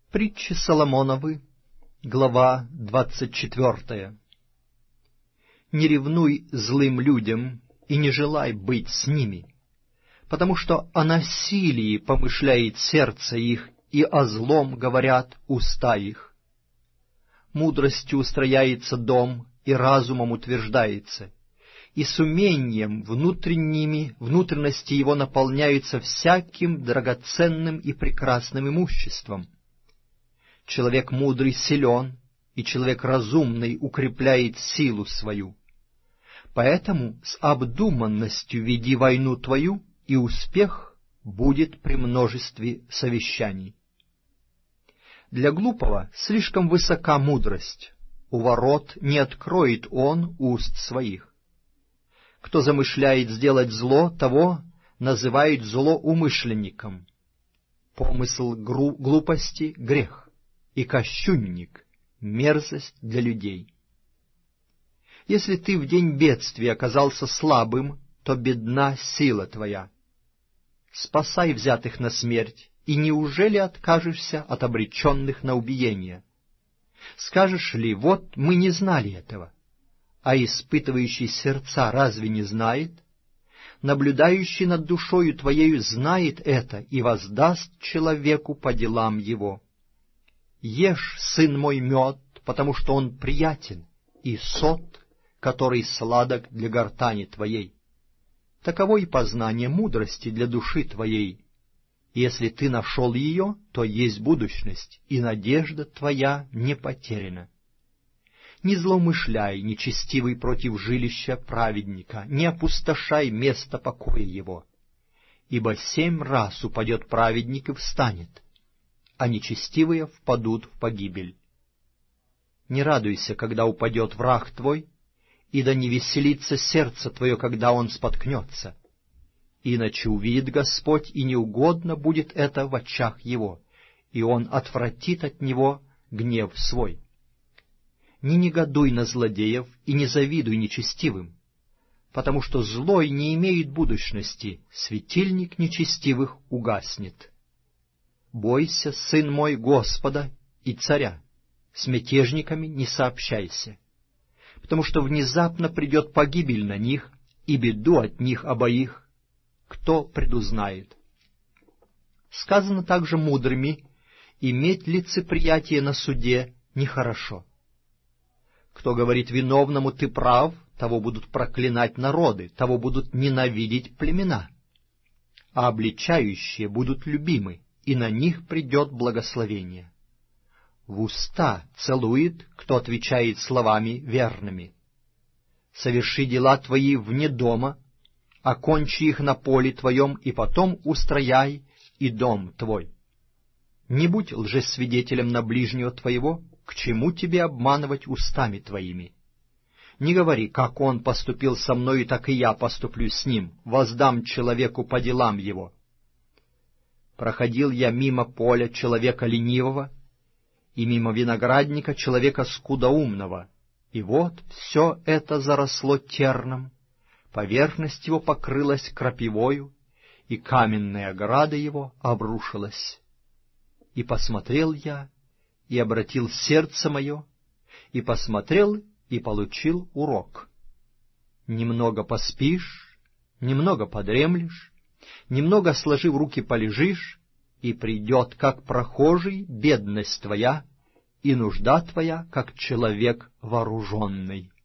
Притчи Соломоновы, глава 24. Не ревнуй злым людям и не желай быть с ними, потому что о насилии помышляет сердце их, и о злом говорят уста их. Мудростью устрояется дом, и разумом утверждается, и с умением внутренности его наполняются всяким драгоценным и прекрасным имуществом. Человек мудрый силен, и человек разумный укрепляет силу свою. Поэтому с обдуманностью веди войну твою, и успех будет при множестве совещаний. Для глупого слишком высока мудрость, у ворот не откроет он уст своих. Кто замышляет сделать зло, того называют злоумышленником. Помысл глупости — грех, и кощунник — мерзость для людей. Если ты в день бедствия оказался слабым, то бедна сила твоя. Спасай взятых на смерть, и неужели откажешься от обреченных на убиение? Скажешь ли, вот мы не знали этого, а испытывающий сердца разве не знает? Наблюдающий над душою твоею знает это и воздаст человеку по делам его. Ешь, сын мой, мед, потому что он приятен, и сот, который сладок для гортани твоей. Таково и познание мудрости для души твоей. Если ты нашел ее, то есть будущность, и надежда твоя не потеряна. Не злоумышляй, нечестивый, против жилища праведника, не опустошай место покоя его. Ибо 7 раз упадет праведник и встанет, а нечестивые впадут в погибель. Не радуйся, когда упадет враг твой, и да не веселится сердце твое, когда он споткнется. Иначе увидит Господь, и неугодно будет это в очах его, и он отвратит от него гнев свой. Не негодуй на злодеев и не завидуй нечестивым, потому что злой не имеет будущности, светильник нечестивых угаснет. Бойся, сын мой, Господа и царя, с мятежниками не сообщайся, потому что внезапно придет погибель на них, и беду от них обоих кто предузнает. Сказано также мудрыми: иметь лицеприятие на суде нехорошо. Кто говорит виновному: ты прав, того будут проклинать народы, того будут ненавидеть племена. А обличающие будут любимы, и на них придет благословение. В уста целует, кто отвечает словами верными. Соверши дела твои вне дома, окончи их на поле твоем, и потом устрояй и дом твой. Не будь лжесвидетелем на ближнего твоего, к чему тебе обманывать устами твоими? Не говори: как он поступил со мною, так и я поступлю с ним, воздам человеку по делам его. Проходил я мимо поля человека ленивого, и мимо виноградника человека скудоумного, и вот все это заросло терном, поверхность его покрылась крапивою, и каменная ограда его обрушилась. И посмотрел я, и обратил сердце мое, и посмотрел, и получил урок. Немного поспишь, немного подремлешь, немного сложив руки полежишь, и придет, как прохожий, бедность твоя, и нужда твоя, как человек вооруженный.